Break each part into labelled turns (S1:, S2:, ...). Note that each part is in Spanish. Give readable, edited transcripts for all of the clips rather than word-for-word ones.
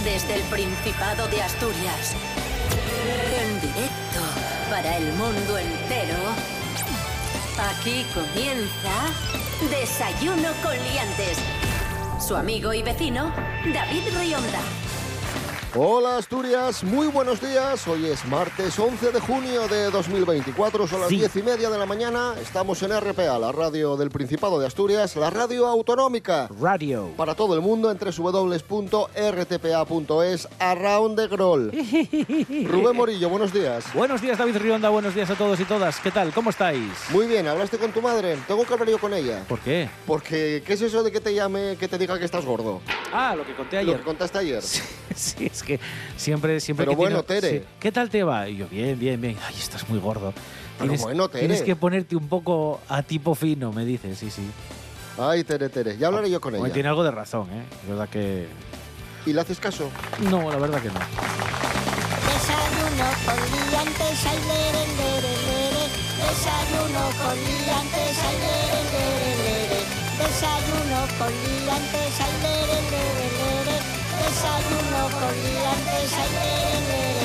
S1: Desde el Principado de Asturias, en directo para el mundo entero, aquí comienza Desayuno con Liantes. Su amigo y vecino, David Rionda.
S2: Hola Asturias, muy buenos días. Hoy es martes 11 de junio de 2024, son las 10:30 de la mañana. Estamos en RPA, la radio del Principado de Asturias, la radio autonómica.
S3: Radio.
S2: Para todo el mundo en www.rtpa.es, around the world. Rubén Morillo, buenos días.
S3: Buenos días, David Rionda, buenos días a todos y todas. ¿Qué tal? ¿Cómo estáis?
S2: Muy bien, ¿hablaste con tu madre? Tengo que hablar yo con ella.
S3: ¿Por qué?
S2: Porque, ¿qué es eso de que te llame, que te diga que estás gordo?
S3: Ah, lo que conté ayer.
S2: Lo que contaste ayer.
S3: Sí, es que siempre
S2: Pero
S3: que
S2: bueno,
S3: tiene...
S2: Tere.
S3: Sí. ¿Qué tal te va? Y yo, bien. Ay, estás muy gordo.
S2: Pero bueno, Tere.
S3: Tienes que ponerte un poco a tipo fino, me dices, sí.
S2: Ay, Tere, ya hablaré yo con ella.
S3: Tiene algo de razón, ¿eh? Es verdad que...
S2: ¿Y le haces caso?
S3: No, la verdad que no.
S4: Desayuno con liantes, ay, lere, lere, lere. Desayuno con liantes, ay, lere, lere, lere. Desayuno con liantes, ay, lere, lere, lere. Desayuno con liantes, ay, lere, lere,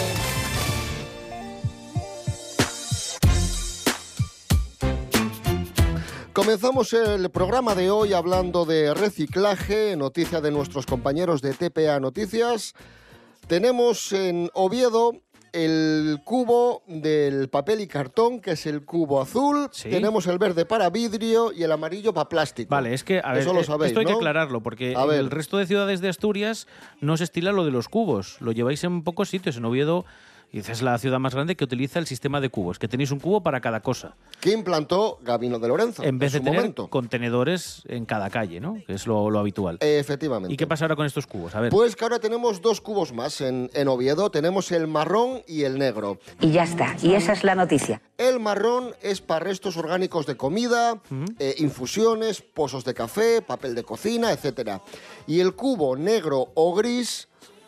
S4: lere.
S2: Comenzamos el programa de hoy hablando de reciclaje, noticia de nuestros compañeros de TPA Noticias. Tenemos en Oviedo el cubo del papel y cartón, que es el cubo azul.
S3: Sí.
S2: Tenemos el verde para vidrio y el amarillo para plástico.
S3: Vale, es que, a ver,
S2: eso lo sabéis,
S3: esto hay
S2: ¿no?
S3: que aclararlo, porque
S2: A
S3: en
S2: ver.
S3: el resto de ciudades de Asturias no se estila lo de los cubos. Lo lleváis en pocos sitios. En Oviedo, es la ciudad más grande que utiliza el sistema de cubos, que tenéis un cubo para cada cosa.
S2: Que implantó Gabino de Lorenzo
S3: En vez de
S2: su
S3: tener
S2: momento.
S3: contenedores en cada calle, ¿no? Que es lo habitual.
S2: Efectivamente.
S3: ¿Y qué pasa ahora con estos cubos? A ver.
S2: Pues que ahora tenemos dos cubos más en Oviedo. Tenemos el marrón y el negro.
S5: Y ya está, y esa es la noticia.
S2: El marrón es para restos orgánicos de comida, infusiones, pozos de café, papel de cocina, etc. Y el cubo negro o gris,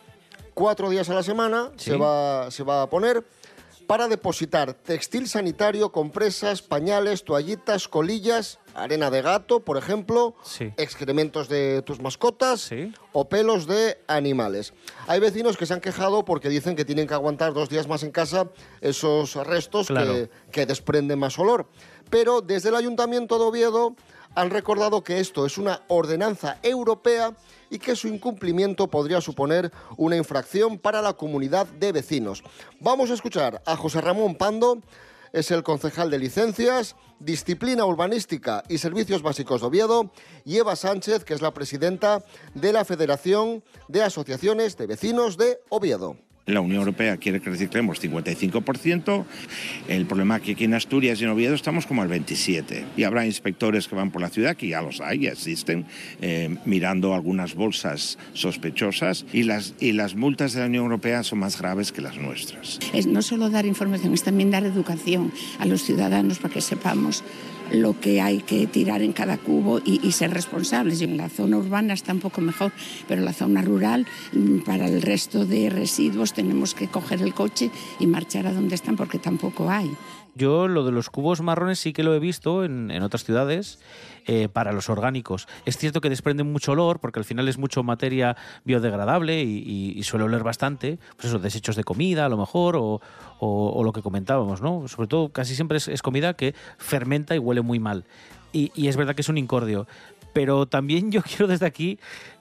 S2: 4 días a la semana,
S3: Sí.
S2: se va a poner para depositar textil sanitario, compresas, pañales, toallitas, colillas, arena de gato, por ejemplo,
S3: Sí.
S2: excrementos de tus mascotas,
S3: Sí.
S2: o pelos de animales. Hay vecinos que se han quejado porque dicen que tienen que aguantar 2 días más en casa esos restos,
S3: Claro.
S2: que desprenden más olor. Pero desde el Ayuntamiento de Oviedo han recordado que esto es una ordenanza europea y que su incumplimiento podría suponer una infracción para la comunidad de vecinos. Vamos a escuchar a José Ramón Pando, es el concejal de Licencias, Disciplina Urbanística y Servicios Básicos de Oviedo, y Eva Sánchez, que es la presidenta de la Federación de Asociaciones de Vecinos de Oviedo.
S6: La Unión Europea quiere que reciclemos 55%. El problema es que aquí en Asturias y en Oviedo estamos como al 27%. Y habrá inspectores que van por la ciudad, que ya los hay, ya existen, mirando algunas bolsas sospechosas. Y las multas de la Unión Europea son más graves que las nuestras.
S7: Es no solo dar información, es también dar educación a los ciudadanos para que sepamos lo que hay que tirar en cada cubo y ser responsables. Y en la zona urbana está un poco mejor, pero en la zona rural, para el resto de residuos, tenemos que coger el coche y marchar a donde están porque tampoco hay.
S3: Yo lo de los cubos marrones sí que lo he visto en otras ciudades para los orgánicos. Es cierto que desprenden mucho olor porque al final es mucho materia biodegradable y suele oler bastante, pues eso, desechos de comida a lo mejor o lo que comentábamos, ¿no? Sobre todo casi siempre es comida que fermenta y huele muy mal. Y es verdad que es un incordio. Pero también yo quiero desde aquí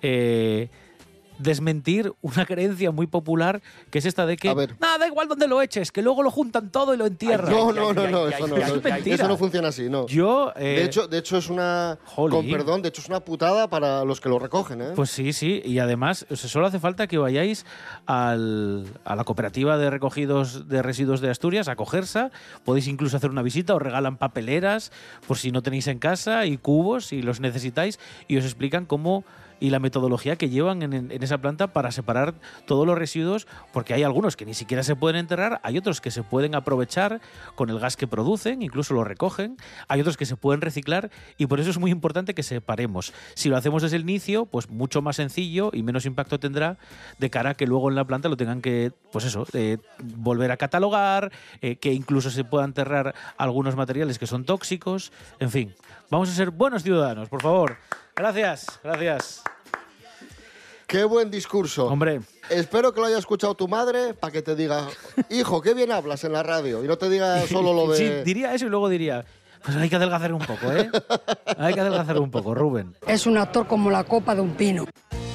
S3: desmentir una creencia muy popular, que es esta de que nada, da igual donde lo eches, que luego lo juntan todo y lo entierran.
S2: No, eso no funciona así, no.
S3: Yo,
S2: de hecho es una, con perdón, de hecho es una putada para los que lo recogen, ¿eh?
S3: Pues sí, y además solo hace falta que vayáis a la cooperativa de recogidos de residuos de Asturias, a Cogersa, podéis incluso hacer una visita, os regalan papeleras por si no tenéis en casa y cubos si los necesitáis, y os explican cómo y la metodología que llevan en esa planta para separar todos los residuos, porque hay algunos que ni siquiera se pueden enterrar, hay otros que se pueden aprovechar con el gas que producen, incluso lo recogen, hay otros que se pueden reciclar, y por eso es muy importante que separemos. Si lo hacemos desde el inicio, pues mucho más sencillo y menos impacto tendrá de cara a que luego en la planta lo tengan que, pues eso, volver a catalogar, que incluso se puedan enterrar algunos materiales que son tóxicos, en fin. Vamos a ser buenos ciudadanos, por favor. Gracias.
S2: Qué buen discurso.
S3: Hombre.
S2: Espero que lo haya escuchado tu madre para que te diga, hijo, qué bien hablas en la radio. Y no te diga solo lo de...
S3: Sí, diría eso y luego diría, pues hay que adelgazar un poco, ¿eh? Hay que adelgazar un poco, Rubén.
S8: Es un actor como la copa de un pino.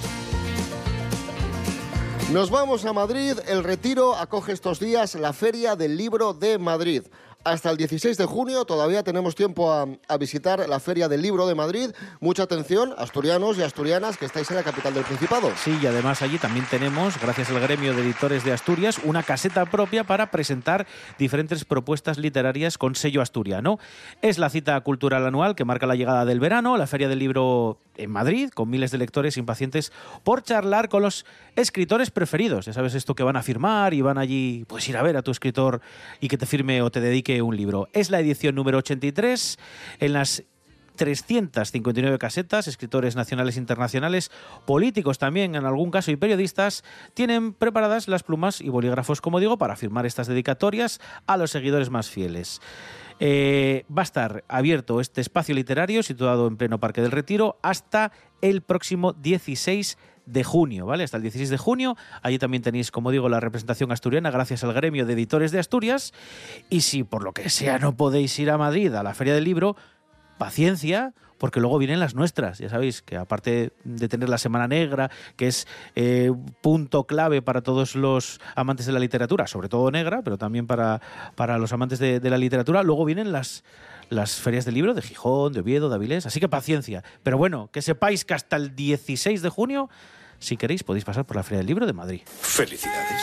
S2: Nos vamos a Madrid. El Retiro acoge estos días la Feria del Libro de Madrid. Hasta el 16 de junio todavía tenemos tiempo a visitar la Feria del Libro de Madrid. Mucha atención, asturianos y asturianas que estáis en la capital del Principado.
S3: Sí, y además allí también tenemos, gracias al Gremio de Editores de Asturias, una caseta propia para presentar diferentes propuestas literarias con sello asturiano. Es la cita cultural anual que marca la llegada del verano, la Feria del Libro en Madrid, con miles de lectores impacientes por charlar con los escritores preferidos. Ya sabes esto que van a firmar y van allí, pues ir a ver a tu escritor y que te firme o te dedique un libro. Es la edición número 83 en las 359 casetas, escritores nacionales e internacionales, políticos también en algún caso y periodistas, tienen preparadas las plumas y bolígrafos, como digo, para firmar estas dedicatorias a los seguidores más fieles. Va a estar abierto este espacio literario situado en pleno Parque del Retiro hasta el próximo 16 de junio, ¿vale? Hasta el 16 de junio. Allí también tenéis, como digo, la representación asturiana gracias al Gremio de Editores de Asturias. Y si por lo que sea no podéis ir a Madrid a la Feria del Libro, paciencia, porque luego vienen las nuestras. Ya sabéis que aparte de tener la Semana Negra, que es punto clave para todos los amantes de la literatura, sobre todo negra, pero también para los amantes de la literatura, luego vienen las ferias del libro de Gijón, de Oviedo, de Avilés. Así que paciencia. Pero bueno, que sepáis que hasta el 16 de junio, si queréis, podéis pasar por la Feria del Libro de Madrid.
S9: ¡Felicidades!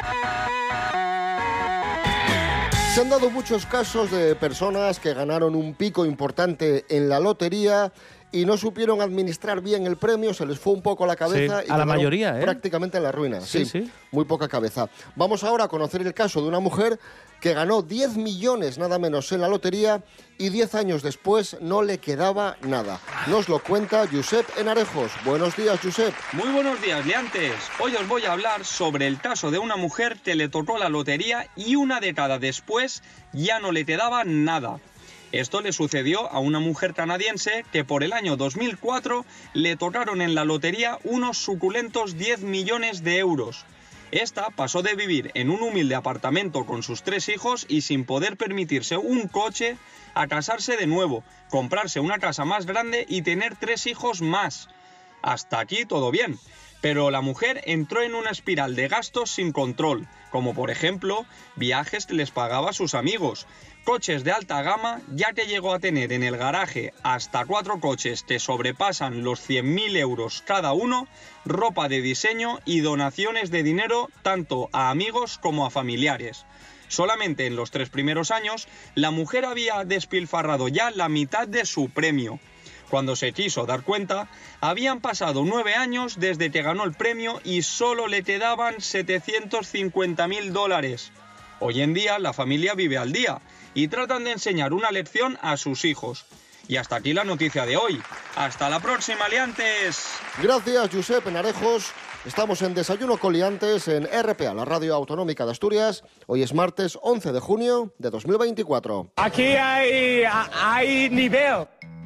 S2: Se han dado muchos casos de personas que ganaron un pico importante en la lotería y no supieron administrar bien el premio, se les fue un poco la cabeza.
S3: Sí,
S2: y
S3: a la mayoría,
S2: prácticamente en la ruina.
S3: Sí.
S2: Muy poca cabeza. Vamos ahora a conocer el caso de una mujer que ganó 10 millones nada menos en la lotería y 10 años después no le quedaba nada. Nos lo cuenta Josep Enarejos. Buenos días, Josep.
S10: Muy buenos días, liantes. Hoy os voy a hablar sobre el caso de una mujer que le tocó la lotería y una década después ya no le quedaba nada. Esto le sucedió a una mujer canadiense que por el año 2004 le tocaron en la lotería unos suculentos 10 millones de euros. Esta pasó de vivir en un humilde apartamento con sus 3 hijos y sin poder permitirse un coche a casarse de nuevo, comprarse una casa más grande y tener 3 hijos más. Hasta aquí todo bien. Pero la mujer entró en una espiral de gastos sin control, como por ejemplo viajes que les pagaba a sus amigos, coches de alta gama, ya que llegó a tener en el garaje hasta 4 coches que sobrepasan los 100.000 euros cada uno, ropa de diseño y donaciones de dinero tanto a amigos como a familiares. Solamente en los 3 primeros años, la mujer había despilfarrado ya la mitad de su premio. Cuando se quiso dar cuenta, habían pasado 9 años desde que ganó el premio y solo le quedaban $750.000. Hoy en día la familia vive al día y tratan de enseñar una lección a sus hijos. Y hasta aquí la noticia de hoy. ¡Hasta la próxima, liantes!
S2: Gracias, Josep Enarejos. Estamos en Desayuno con Liantes en RPA, la Radio Autonómica de Asturias. Hoy es martes 11 de junio de 2024.
S11: Aquí hay nivel.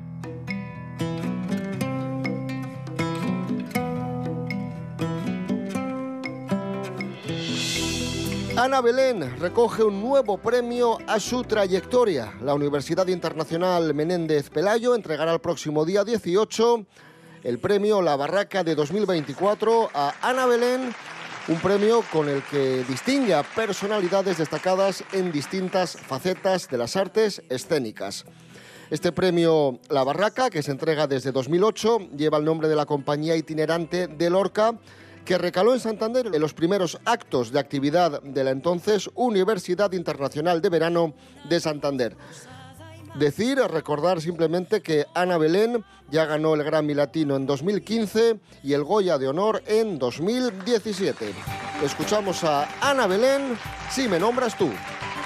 S2: Ana Belén recoge un nuevo premio a su trayectoria. La Universidad Internacional Menéndez Pelayo entregará el próximo día 18 el premio La Barraca de 2024 a Ana Belén, un premio con el que distingue a personalidades destacadas en distintas facetas de las artes escénicas. Este premio La Barraca, que se entrega desde 2008, lleva el nombre de la compañía itinerante de Lorca, que recaló en Santander en los primeros actos de actividad de la entonces Universidad Internacional de Verano de Santander. Recordar simplemente que Ana Belén ya ganó el Grammy Latino en 2015 y el Goya de Honor en 2017. Escuchamos a Ana Belén, Si me nombras tú.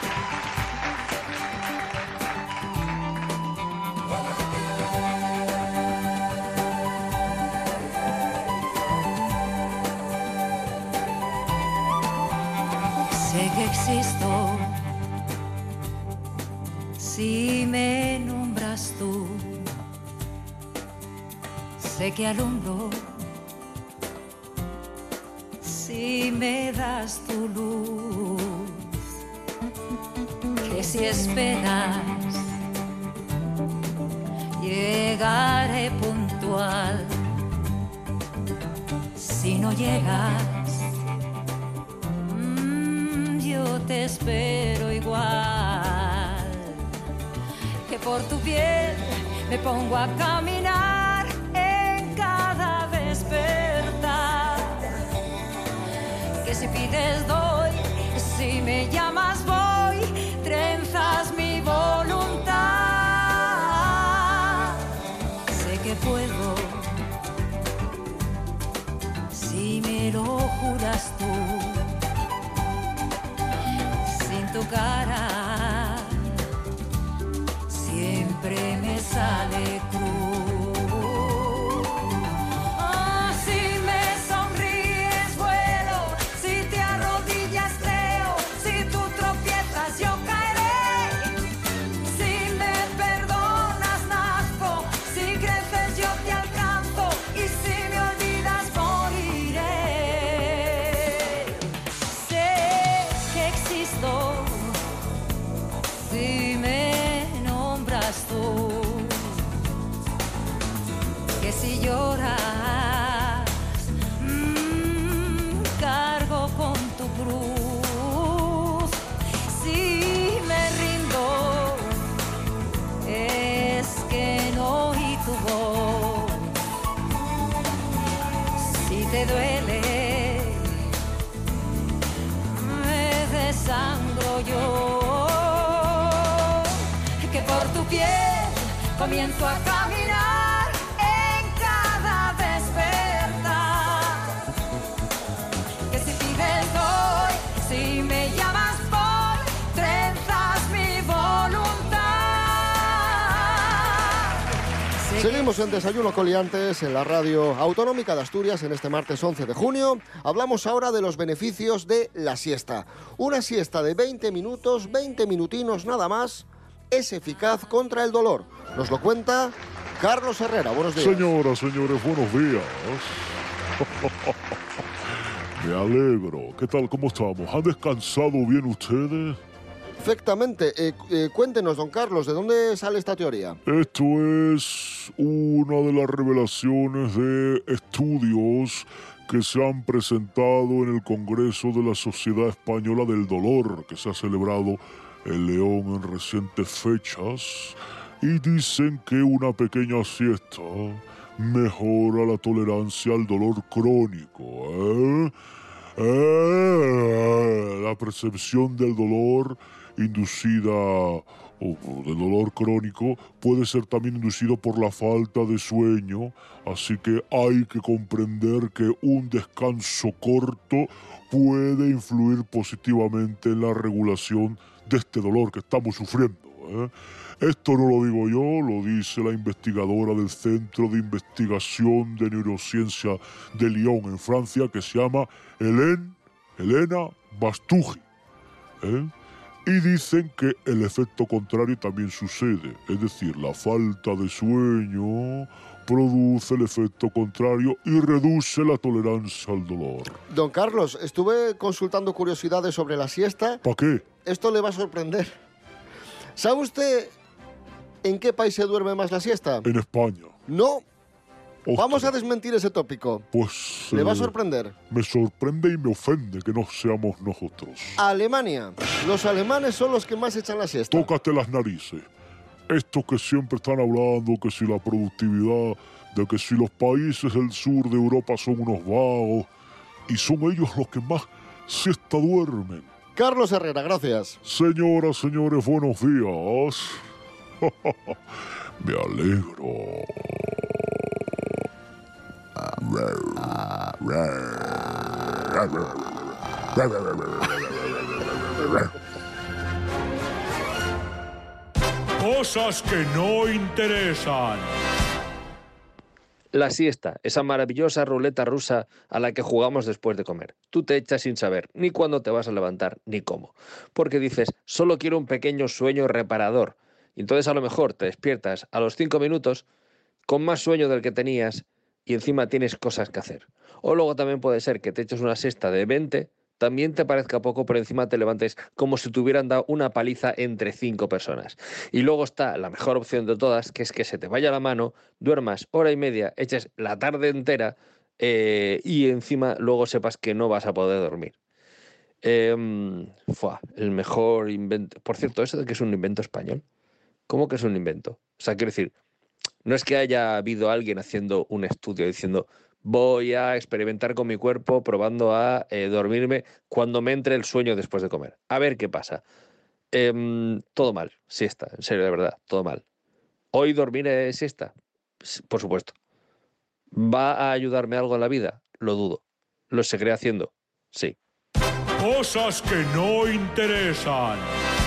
S12: Sé que existo, si me nombras tú. Sé que alumbro si me das tu luz, que si esperas llegaré puntual, si no llegas yo te espero igual, que por tu piel me pongo a caminar en cada despertar, que si pides doy, si me llamas voy, trenzas mi voluntad, sé que puedo, si me lo juras tú, sin tu cara siempre me sale cruz. Oh, si me sonríes vuelo, si te arrodillas creo, si tú tropiezas yo caeré, si me perdonas nazco, si creces yo te alcanzo y si me olvidas moriré. Sé que existo si me nombras tú, que si lloras cargo con tu cruz, si me rindo es que no oí tu voz, si te duele me desangro yo, que por tu piel comienzo a caminar en cada despertar, que si pides doy, si me llamas voy, trenzas mi voluntad.
S2: Seguimos en Desayuno con Liantes en la radio autonómica de Asturias en este martes 11 de junio. Hablamos ahora de los beneficios de la siesta. Una siesta de 20 minutos, 20 minutinos nada más, es eficaz contra el dolor. Nos lo cuenta Carlos Herrera. Buenos días.
S9: Señoras, señores, buenos días. Me alegro. ¿Qué tal? ¿Cómo estamos? ¿Han descansado bien ustedes?
S2: Perfectamente. Cuéntenos, don Carlos, ¿de dónde sale esta teoría?
S9: Esto es una de las revelaciones de estudios que se han presentado en el Congreso de la Sociedad Española del Dolor, que se ha celebrado en León en recientes fechas, y dicen que una pequeña siesta mejora la tolerancia al dolor crónico. La percepción del dolor inducida o del dolor crónico puede ser también inducido por la falta de sueño, así que hay que comprender que un descanso corto puede influir positivamente en la regulación de este dolor que estamos sufriendo. Esto no lo digo yo, lo dice la investigadora del Centro de Investigación de Neurociencia de Lyon, en Francia, que se llama Helena Bastugi. Y dicen que el efecto contrario también sucede, es decir, la falta de sueño produce el efecto contrario y reduce la tolerancia al dolor.
S2: Don Carlos, estuve consultando curiosidades sobre la siesta.
S9: ¿Para qué?
S2: Esto le va a sorprender. ¿Sabe usted en qué país se duerme más la siesta?
S9: En España.
S2: No.
S9: Ostras.
S2: Vamos a desmentir ese tópico.
S9: Pues...
S2: ¿Le va a sorprender?
S9: Me sorprende y me ofende que no seamos nosotros.
S2: Alemania. Los alemanes son los que más echan la siesta.
S9: Tócate las narices. Estos que siempre están hablando que si la productividad, de que si los países del sur de Europa son unos vagos, y son ellos los que más siesta duermen.
S2: Carlos Herrera, gracias.
S9: Señoras, señores, buenos días. Me alegro.
S13: Cosas que no interesan.
S14: La siesta, esa maravillosa ruleta rusa a la que jugamos después de comer. Tú te echas sin saber ni cuándo te vas a levantar ni cómo. Porque dices, solo quiero un pequeño sueño reparador. Y entonces a lo mejor te despiertas a los 5 minutos con más sueño del que tenías y encima tienes cosas que hacer. O luego también puede ser que te eches una siesta de 20, también te parezca poco, pero encima te levantes como si te hubieran dado una paliza entre 5 personas. Y luego está la mejor opción de todas, que es que se te vaya la mano, duermas hora y media, eches la tarde entera y encima luego sepas que no vas a poder dormir. El mejor invento. Por cierto, ¿eso de que es un invento español? ¿Cómo que es un invento? O sea, quiero decir, no es que haya habido alguien haciendo un estudio diciendo voy a experimentar con mi cuerpo probando a dormirme cuando me entre el sueño después de comer. A ver qué pasa. Todo mal, siesta, en serio, de verdad, todo mal. ¿Hoy dormiré siesta? Por supuesto. ¿Va a ayudarme algo en la vida? Lo dudo. ¿Lo seguiré haciendo? Sí.
S13: Cosas que no interesan.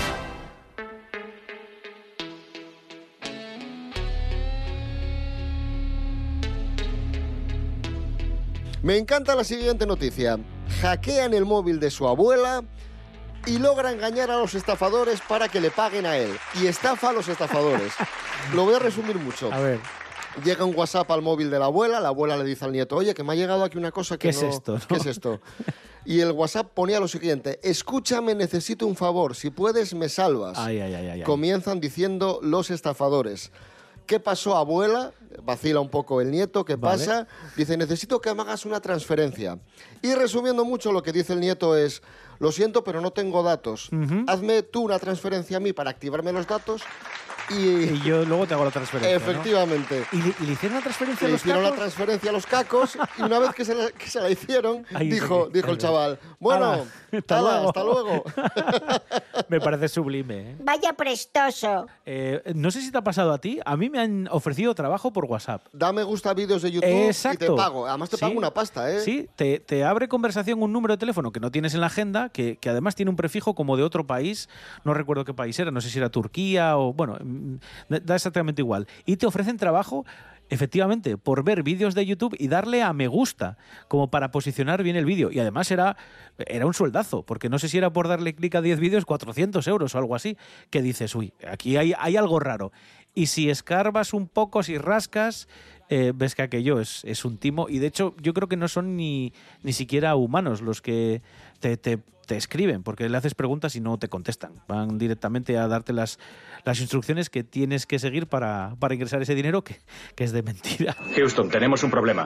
S2: Me encanta la siguiente noticia. Hackean el móvil de su abuela y logra engañar a los estafadores para que le paguen a él. Y estafa a los estafadores. Lo voy a resumir mucho.
S3: A ver.
S2: Llega un WhatsApp al móvil de la abuela le dice al nieto, oye, que me ha llegado aquí una cosa que
S3: ¿Qué es esto, no?
S2: ¿Qué es esto? Y el WhatsApp ponía lo siguiente, escúchame, necesito un favor, si puedes me salvas.
S3: Ay.
S2: Comienzan diciendo los estafadores. ¿Qué pasó, abuela? Vacila un poco el nieto, ¿qué pasa? Dice, necesito que me hagas una transferencia. Y resumiendo mucho, lo que dice el nieto es, lo siento, pero no tengo datos. Hazme tú una transferencia a mí para activarme los datos y
S3: yo luego te hago la transferencia.
S2: Efectivamente.
S3: ¿No? ¿Y le hicieron la transferencia a
S2: le
S3: los
S2: hicieron
S3: cacos?
S2: la transferencia a los cacos y una vez que se la hicieron, dijo el chaval, bueno, hasta luego.
S3: Me parece sublime, ¿eh?
S4: Vaya prestoso.
S3: No sé si te ha pasado a ti, a mí me han ofrecido trabajo por WhatsApp.
S2: Da me gusta a vídeos de YouTube
S3: Exacto.
S2: y te pago. Además te pago una pasta, ¿eh?
S3: Sí, te abre conversación un número de teléfono que no tienes en la agenda, que además tiene un prefijo como de otro país, no recuerdo qué país era, no sé si era Turquía o... Bueno, da exactamente igual. Y te ofrecen trabajo, efectivamente, por ver vídeos de YouTube y darle a me gusta, como para posicionar bien el vídeo. Y además era un sueldazo, porque no sé si era por darle clic a 10 vídeos, 400 euros o algo así, que dices, uy, aquí hay algo raro. Y si escarbas un poco, si rascas, ves que aquello es un timo. Y de hecho, yo creo que no son ni siquiera humanos los que te escriben, porque le haces preguntas y no te contestan. Van directamente a darte las instrucciones que tienes que seguir para ingresar ese dinero, que es de mentira.
S11: Houston, tenemos un problema.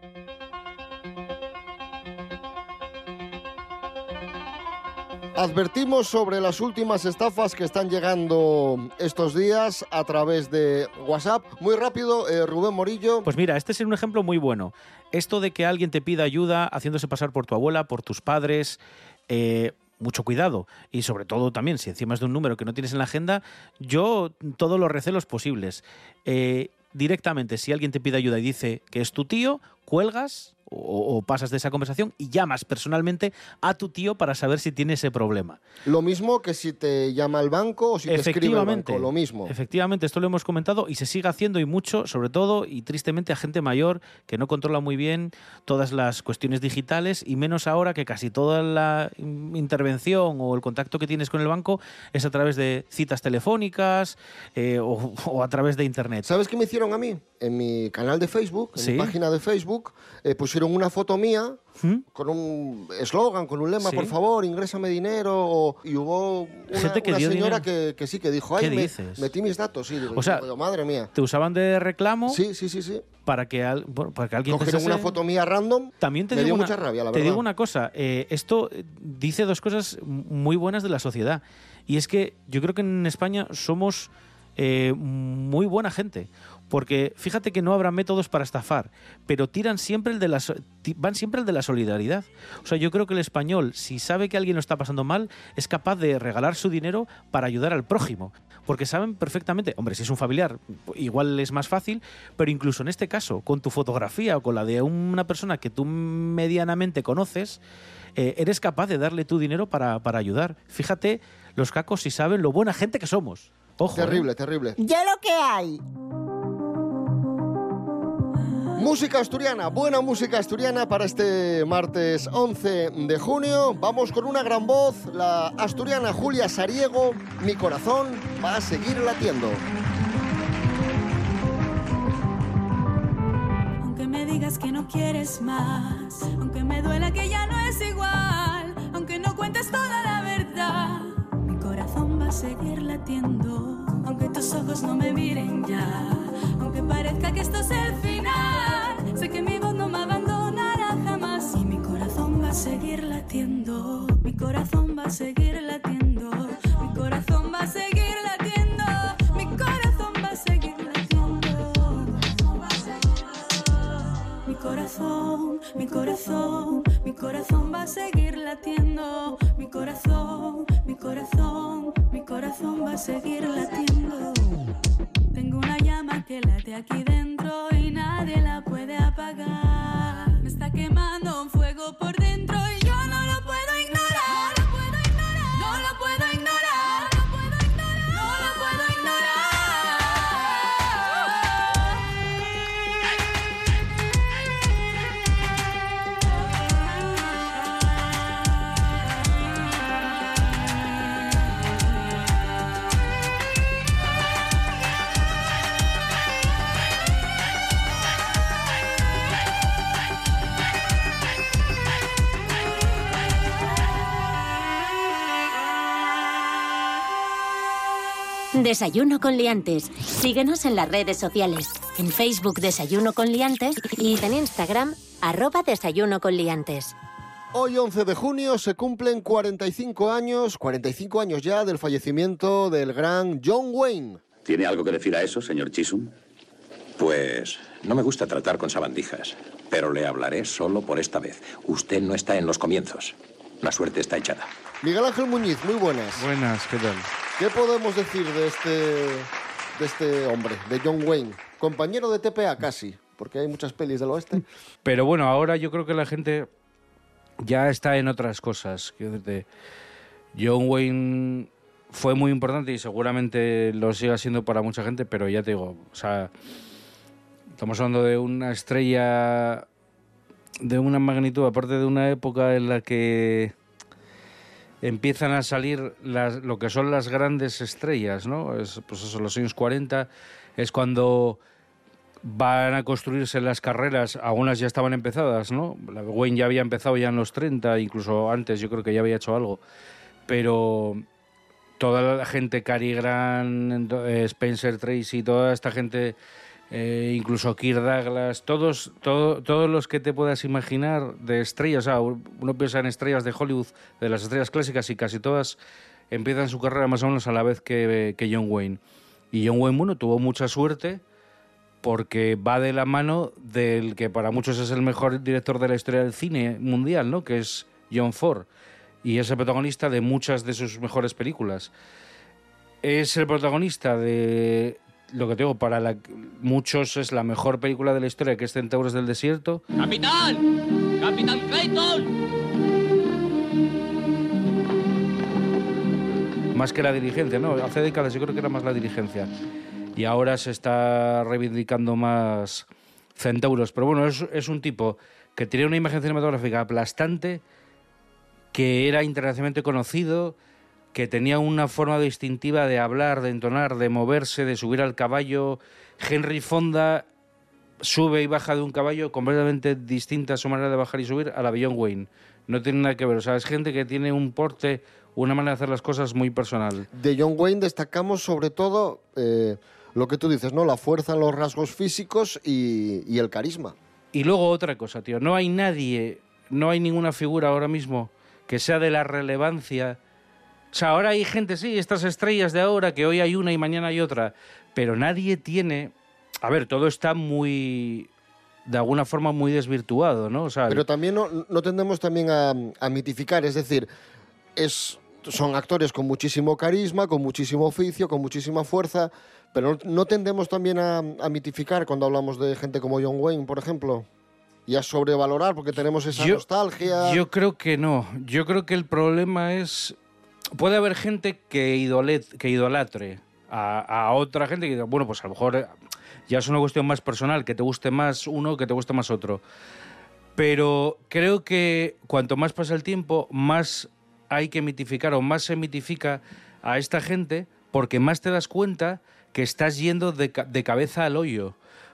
S2: Advertimos sobre las últimas estafas que están llegando estos días a través de WhatsApp. Muy rápido, Rubén Morillo.
S3: Pues mira, este es un ejemplo muy bueno. Esto de que alguien te pida ayuda haciéndose pasar por tu abuela, por tus padres... mucho cuidado, y sobre todo también si encima es de un número que no tienes en la agenda, yo todos los recelos posibles. Directamente, si alguien te pide ayuda y dice que es tu tío, cuelgas o pasas de esa conversación y llamas personalmente a tu tío para saber si tiene ese problema.
S2: Lo mismo que si te llama el banco o si te escribe el banco, lo mismo.
S3: Efectivamente, esto lo hemos comentado y se sigue haciendo y mucho, sobre todo y tristemente a gente mayor que no controla muy bien todas las cuestiones digitales y menos ahora que casi toda la intervención o el contacto que tienes con el banco es a través de citas telefónicas o a través de internet.
S2: ¿Sabes qué me hicieron a mí? En mi canal de Facebook, en mi página de Facebook, pusieron una foto mía con un eslogan, con un lema, por favor, ingrésame dinero, y hubo una señora que sí, que dijo, ay, metí mis datos, sí, digo,
S3: o sea,
S2: madre mía.
S3: ¿Te usaban de reclamo?
S2: Sí.
S3: Para que alguien
S2: cogieron una foto mía random,
S3: también
S2: me dio mucha rabia, la verdad.
S3: Te digo una cosa, esto dice dos cosas muy buenas de la sociedad, y es que yo creo que en España somos muy buena gente, porque fíjate que no habrá métodos para estafar, pero van siempre el de la solidaridad. O sea, yo creo que el español, si sabe que alguien lo está pasando mal, es capaz de regalar su dinero para ayudar al prójimo, porque saben perfectamente, hombre, si es un familiar, igual es más fácil, pero incluso en este caso, con tu fotografía o con la de una persona que tú medianamente conoces, eres capaz de darle tu dinero para ayudar. Fíjate, los cacos si saben lo buena gente que somos. Ojo,
S2: terrible.
S4: Ya lo que hay.
S2: Música asturiana, buena música asturiana para este martes 11 de junio. Vamos con una gran voz, la asturiana Julia Sariego. Mi corazón va a seguir latiendo.
S12: Aunque me digas que no quieres más, aunque me duela que ya no es igual, aunque no cuentes toda la verdad, mi corazón va a seguir latiendo, aunque tus ojos no me miren ya, aunque parezca que esto es el final, sé que mi voz no me abandonará jamás y mi corazón va a seguir latiendo, mi corazón va a seguir latiendo, mi corazón va a seguir latiendo, mi corazón va a seguir latiendo, mi corazón, mi corazón, mi corazón va a seguir latiendo, mi corazón, mi corazón, mi corazón va a seguir latiendo. Tengo una llama que late aquí dentro y nadie la puede apagar. Me está quemando un fuego por dentro y yo no lo puedo ignorar. No lo puedo ignorar. No lo puedo ignorar.
S1: Desayuno con liantes. Síguenos en las redes sociales. En Facebook Desayuno con liantes y en Instagram @Desayuno con liantes.
S2: Hoy 11 de junio se cumplen 45 años ya del fallecimiento del gran John Wayne.
S15: ¿Tiene algo que decir a eso, señor Chisholm? Pues no me gusta tratar con sabandijas, pero le hablaré solo por esta vez. Usted no está en los comienzos. La suerte está echada.
S2: Miguel Ángel Muñiz, muy buenas.
S3: Buenas, ¿qué tal?
S2: ¿Qué podemos decir de este hombre, de John Wayne? Compañero de TPA casi, porque hay muchas pelis del oeste.
S3: Pero bueno, ahora yo creo que la gente ya está en otras cosas. Quiero decirte, John Wayne fue muy importante y seguramente lo siga siendo para mucha gente, pero ya te digo, o sea, estamos hablando de una estrella de una magnitud, aparte de una época en la que empiezan a salir lo que son las grandes estrellas, ¿no? Pues eso, los años 40 es cuando van a construirse las carreras, algunas ya estaban empezadas, ¿no? Wayne ya había empezado ya en los 30, incluso antes yo creo que ya había hecho algo, pero toda la gente, Cary Grant, Spencer Tracy, toda esta gente, incluso Kirk Douglas, todos los que te puedas imaginar de estrellas, o sea, uno piensa en estrellas de Hollywood, de las estrellas clásicas, y casi todas empiezan su carrera más o menos a la vez que John Wayne. Y John Wayne, bueno, tuvo mucha suerte porque va de la mano del que para muchos es el mejor director de la historia del cine mundial, ¿no? Que es John Ford, y es el protagonista de muchas de sus mejores películas. Es el protagonista de lo que tengo para muchos es la mejor película de la historia, que es Centauros del Desierto.
S16: ¡Capitán! ¡Capitán Clayton!
S3: Más que La Diligencia, ¿no? Hace décadas yo creo que era más La Diligencia. Y ahora se está reivindicando más Centauros. Pero bueno, es un tipo que tenía una imagen cinematográfica aplastante, que era internacionalmente conocido, que tenía una forma distintiva de hablar, de entonar, de moverse, de subir al caballo. Henry Fonda sube y baja de un caballo completamente distinta a su manera de bajar y subir a la de John Wayne. No tiene nada que ver, o sea, es gente que tiene un porte, una manera de hacer las cosas muy personal.
S2: De John Wayne destacamos sobre todo lo que tú dices, ¿no? La fuerza, los rasgos físicos y el carisma.
S3: Y luego otra cosa, tío, no hay ninguna figura ahora mismo que sea de la relevancia. O sea, ahora hay gente, sí, estas estrellas de ahora, que hoy hay una y mañana hay otra, pero nadie tiene... A ver, todo está muy... de alguna forma muy desvirtuado, ¿no? O sea,
S2: pero también no tendemos también a mitificar, es decir, son actores con muchísimo carisma, con muchísimo oficio, con muchísima fuerza, pero no tendemos también a mitificar cuando hablamos de gente como John Wayne, por ejemplo, y a sobrevalorar porque tenemos esa nostalgia.
S3: Yo creo que no. Yo creo que el problema es... Puede haber gente que idolatre a otra gente que diga, bueno, pues a lo mejor ya es una cuestión más personal, que te guste más uno, que te guste más otro. Pero creo que cuanto más pasa el tiempo, más hay que mitificar o más se mitifica a esta gente, porque más te das cuenta que estás yendo de cabeza al hoyo.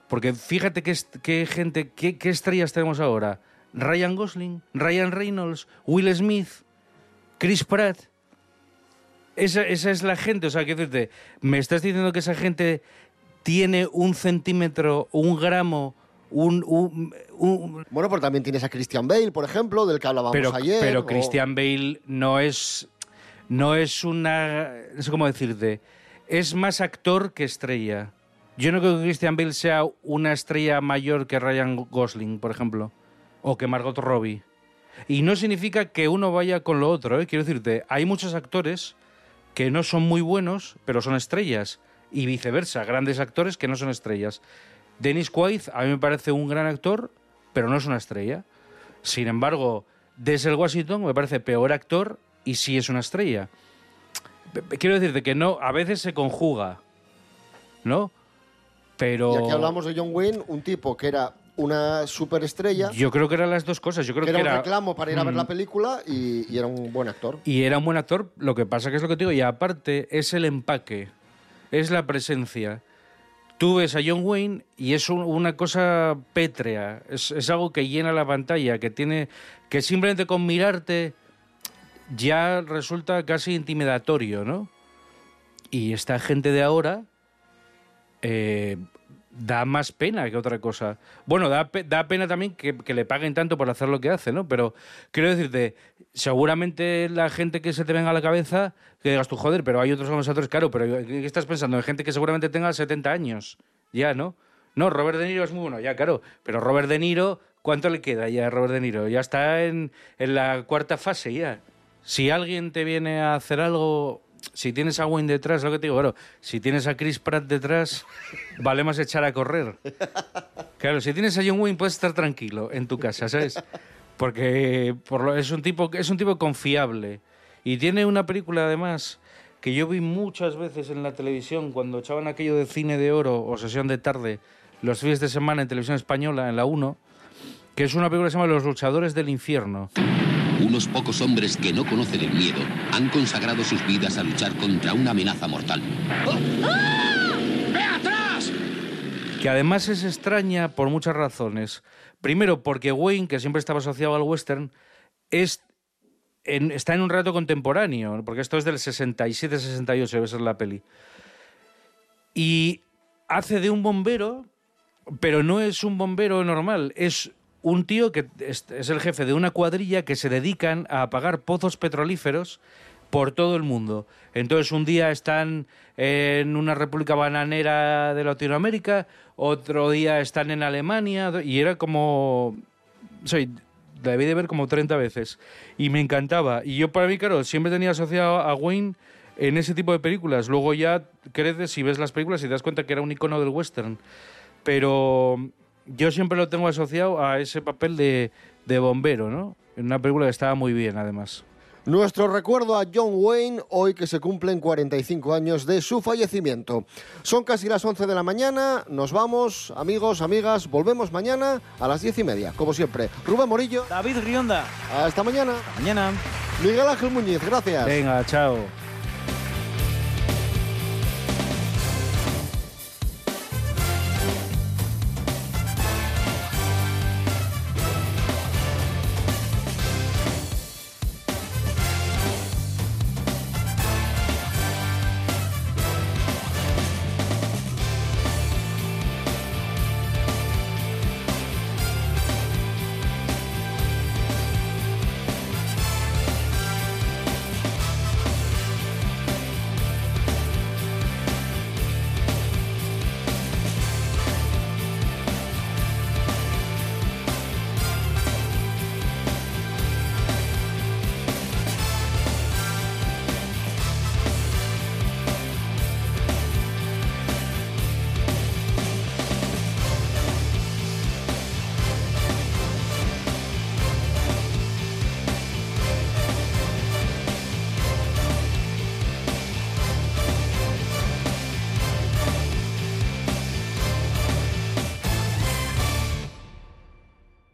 S3: Porque fíjate qué estrellas tenemos ahora. Ryan Gosling, Ryan Reynolds, Will Smith, Chris Pratt. Esa es la gente. O sea, quiero decirte, me estás diciendo que esa gente tiene 1 centímetro, 1 gramo,
S2: Bueno, pero también tienes a Christian Bale, por ejemplo, del que hablábamos ayer.
S3: Pero Christian Bale no es una... No sé cómo decirte. Es más actor que estrella. Yo no creo que Christian Bale sea una estrella mayor que Ryan Gosling, por ejemplo, o que Margot Robbie. Y no significa que uno vaya con lo otro, ¿eh? Quiero decirte, hay muchos actores que no son muy buenos, pero son estrellas. Y viceversa, grandes actores que no son estrellas. Dennis Quaid a mí me parece un gran actor, pero no es una estrella. Sin embargo, Denzel Washington me parece peor actor y sí es una estrella. Quiero decirte que no, a veces se conjuga, ¿no? Pero...
S2: Y aquí hablamos de John Wayne, un tipo que era una superestrella.
S3: Yo creo que eran las dos cosas. Yo creo que
S2: era un reclamo para ir a ver la película y era un buen actor.
S3: Y era un buen actor, lo que pasa que es lo que te digo, y aparte es el empaque, es la presencia. Tú ves a John Wayne y es una cosa pétrea, es algo que llena la pantalla, que simplemente con mirarte ya resulta casi intimidatorio, ¿no? Y esta gente de ahora da más pena que otra cosa. Bueno, da pena también que le paguen tanto por hacer lo que hace, ¿no? Pero quiero decirte, seguramente la gente que se te venga a la cabeza, que digas tú, joder, pero hay otros actores, claro, pero ¿qué estás pensando? En gente que seguramente tenga 70 años, ya, ¿no? No, Robert De Niro es muy bueno, ya, claro, pero Robert De Niro, ¿cuánto le queda ya a Robert De Niro? Ya está en la 4ª fase ya. Si alguien te viene a hacer algo... Si tienes a Wayne detrás, lo que te digo, claro, si tienes a Chris Pratt detrás, vale más echar a correr. Claro, si tienes a John Wayne puedes estar tranquilo en tu casa, ¿sabes? Porque es un tipo confiable. Y tiene una película, además, que yo vi muchas veces en la televisión, cuando echaban aquello de Cine de Oro o Sesión de Tarde, los fines de semana en televisión española, en la 1, que es una película que se llama Los luchadores del infierno.
S17: Unos pocos hombres que no conocen el miedo han consagrado sus vidas a luchar contra una amenaza mortal.
S12: ¡Ve atrás!
S3: Que además es extraña por muchas razones. Primero, porque Wayne, que siempre estaba asociado al western, está en un relato contemporáneo, porque esto es del 67-68, debe ser la peli. Y hace de un bombero, pero no es un bombero normal, es un tío que es el jefe de una cuadrilla que se dedican a apagar pozos petrolíferos por todo el mundo. Entonces un día están en una república bananera de Latinoamérica, otro día están en Alemania, y era como... la debí de ver como 30 veces. Y me encantaba. Y yo, para mí, claro, siempre tenía asociado a Wayne en ese tipo de películas. Luego ya creces y ves las películas y te das cuenta que era un icono del western. Pero yo siempre lo tengo asociado a ese papel de bombero, ¿no? En una película que estaba muy bien, además.
S2: Nuestro recuerdo a John Wayne, hoy que se cumplen 45 años de su fallecimiento. Son casi las 11 de la mañana, nos vamos, amigos, amigas, volvemos mañana a las 10:30, como siempre. Rubén Morillo.
S3: David Rionda.
S2: Hasta mañana.
S3: Hasta mañana.
S2: Miguel Ángel Muñiz, gracias.
S3: Venga, chao.